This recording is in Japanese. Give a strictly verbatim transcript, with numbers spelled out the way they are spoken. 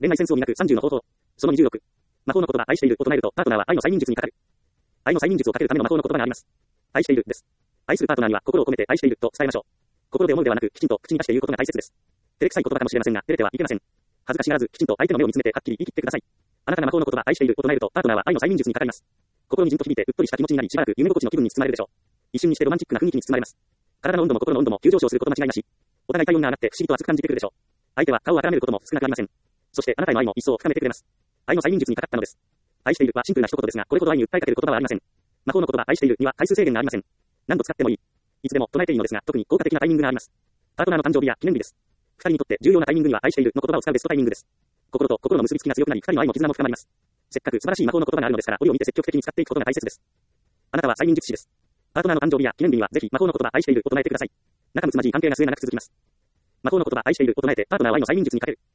恋愛戦争になくさんじゅうの方法。そのにじゅうろく。魔法の言葉愛しているを唱えると、パートナーは愛の催眠術にかかる。愛の催眠術をかけるための魔法の言葉があります。愛しているです。愛するパートナーには心を込めて愛していると伝えましょう。心で思うではなく、きちんと口に出して言うことが大切です。照れくさい言葉かもしれませんが、照れてはいけません。恥ずかしがらず、きちんと相手の目を見つめてはっきり言い切ってください。あなたが魔法の言葉愛しているを唱えると、パートナーは愛の催眠術にかかります。心にじんと響いて、うっとりした気持ちになり、しばらく夢心地の気分に包まれるでしょう。一瞬にしてロマンチックな雰囲気に包まれます。体の温度も心の温度も急上昇すること間違いなし。お互い体温が上がって不思議と熱く感じてくるでしょう。相手は顔を温めることも少なくありません。そしてあなたへの愛も一層深めてくれます。愛の催眠術にかかったのです。愛しているはシンプルな一言ですが、これほど愛に訴えかける言葉はありません。魔法の言葉愛しているには回数制限がありません。何度使ってもいい。いつでも唱えていいのですが、特に効果的なタイミングがあります。パートナーの誕生日や記念日です。二人にとって重要なタイミングには愛しているの言葉を使うベストタイミングです。心と心の結びつきが強くなり、二人の愛も絆も深まります。せっかく素晴らしい魔法の言葉があるのですから、折を見て積極的に使っていくことが大切です。あなたは催眠術師です。パートナーの誕生日や記念日にはぜひ魔法の言葉愛しているを唱えてください。仲睦まじい関係が末永く続きます。魔法の言葉愛しているを唱えてパートナーは愛の催眠術にかける。